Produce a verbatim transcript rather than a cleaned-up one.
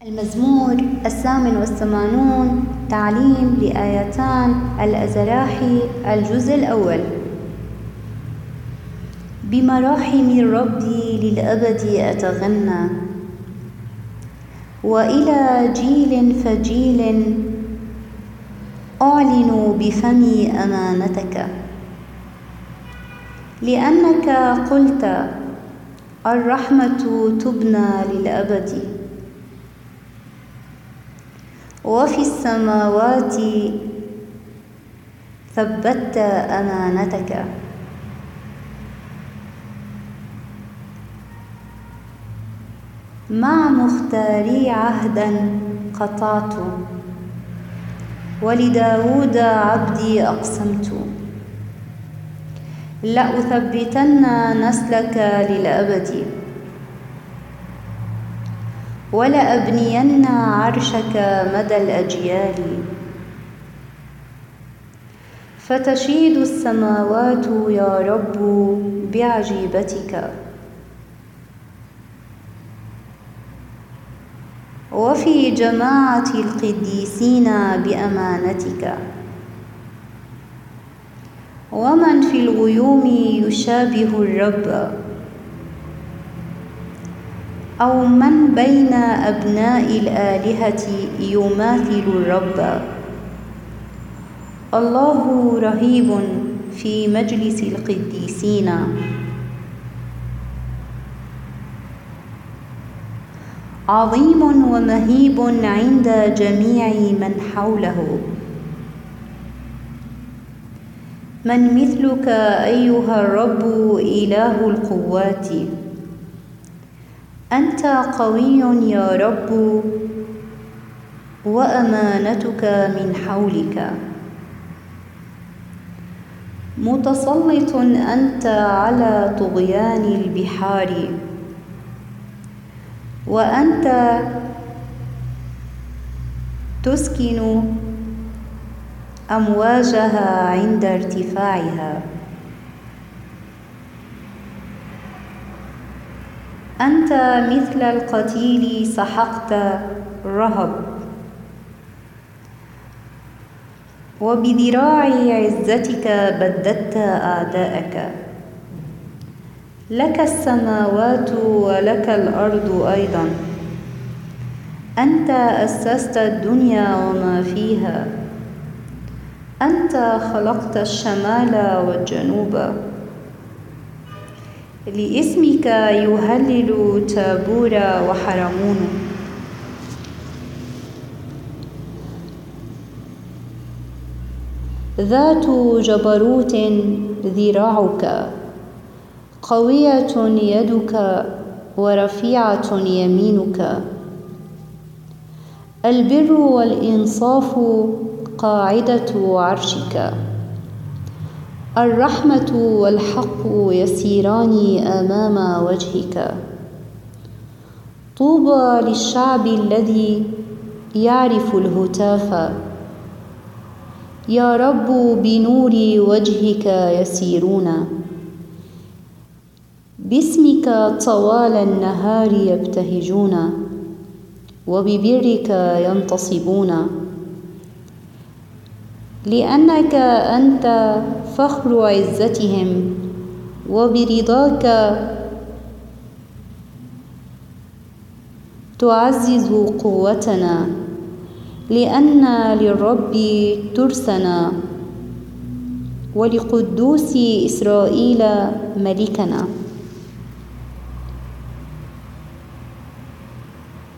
المزمور الثامن والثمانون. تعليم لآيتان الأزراحي. الجزء الأول. بمراحم ربي للأبد أتغنى، وإلى جيل فجيل أعلن بفمي أمانتك. لأنك قلت الرحمة تبنى للأبد، وفي السماوات ثبتت أمانتك. مع مختاري عهدا قطعت، ولداود عبدي أقسمت. لأثبتن نسلك للأبد، ولأبنين عرشك مدى الأجيال. فتشيد السماوات يا رب بعجيبتك، وفي جماعة القديسين بأمانتك. ومن في الغيوم يشابه الرب، أو من بين أبناء الآلهة يماثل الرب. الله رهيب في مجلس القديسين، عظيم ومهيب عند جميع من حوله. من مثلك أيها الرب إله القوات؟ أنت قوي يا رب، وأمانتك من حولك. متسلط أنت على طغيان البحار، وأنت تسكن أمواجها عند ارتفاعها. أنت مثل القتيل سحقت رهب، وبذراع عزتك بددت أعداءك. لك السماوات ولك الأرض أيضا، أنت أسست الدنيا وما فيها. أنت خلقت الشمال والجنوب، لاسمك يهلل تابور وحرمون. ذات جبروت ذراعك، قوية يدك ورفيعة يمينك. البر والإنصاف قاعدة عرشك، الرحمة والحق يسيران أمام وجهك. طوبى للشعب الذي يعرف الهتاف، يا رب بنور وجهك يسيرون. باسمك طوال النهار يبتهجون، وببرك ينتصبون. لأنك أنت فخر عزتهم، وبرضاك تعزز قوتنا. لأن للرب ترسنا، ولقدوس إسرائيل ملكنا.